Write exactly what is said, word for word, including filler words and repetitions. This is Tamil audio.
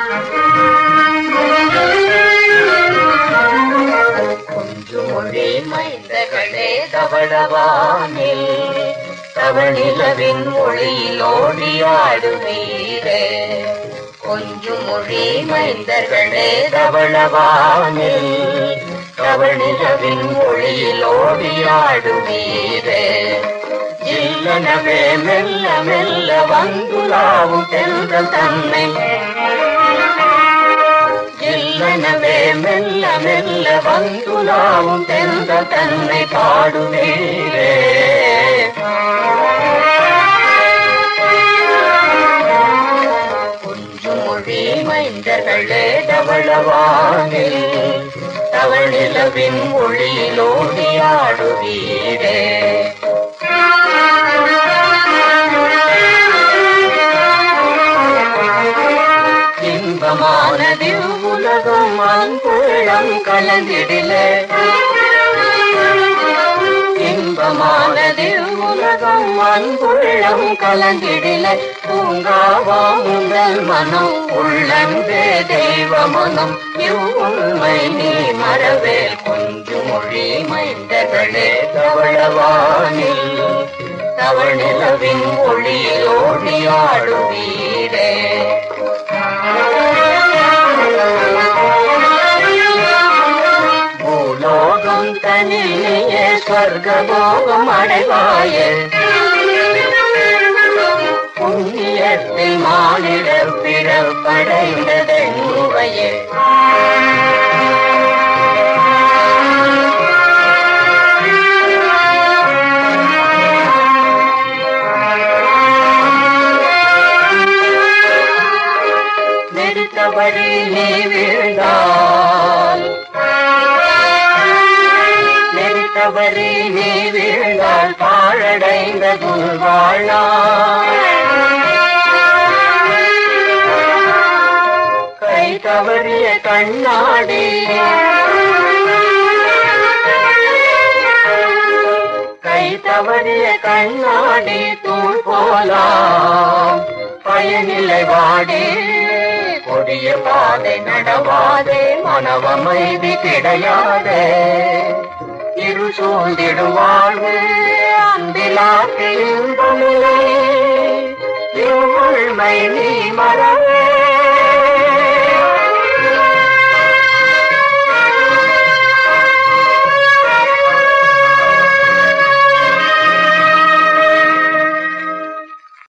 கொஞ்சுமொழி மைந்தகளே தவளவானில் தவநிலவின் ஒளியிலோடியாடுவீரே. கொஞ்சுமொழி மைந்தர்களே தவளவானில் தவநிலவின் ஒளியிலோடியாடுவீரே. இல்லனவே மெல்ல மெல்ல வந்துலாவும் தென்றல் தன்னை இல்லனவே மெல்ல மெல்ல வந்துலாவும் தென்றல் தன்னை பாடுவீரே. கொஞ்சுமொழி மைந்தர்களே தவளவானில் தவநிலவின் ஒளியிலோடியாடுவீரே. இன்பமானது உலகம் அன்புள்ளம் கலந்திடிலே. இன்பமானது உலகம் அன்புள்ளம் கலந்திடிலே. பூங்காவாம் உங்கள் மனம் உள்ளன்பே தெய்வ மனம் இவ்வுண்மை நீ மறவேல். கொஞ்சுமொழி மைந்தர்களே தவளவானில் தவநிலவின் ஒளியிலோடியாடுவீரே. பூலோகம் தனியே ஸ்வர்கபோகம் அடைவாயே. புண்ணியத்தில் மானிட பிறப்படைந்ததெங்குவையே. நெருத்தவரி நீ வீழ்ந்தால் நெருத்தவரி நீ வீழ்ந்தால் பாழடைந்த துள்வாழ்நாள். கை தவறிய கண்ணாடி கை தவறிய கண்ணாடி தூள் போலாம் பயனிலை வாடி. கொடிய பாதை நடவாதே மனவமைதி கிடையாதே. இரு சூழ்ந்திடும் வாழ்வு அன்பிலாக்கு இன்பமில்லை. இவ்வுண்மை நீ மறவே.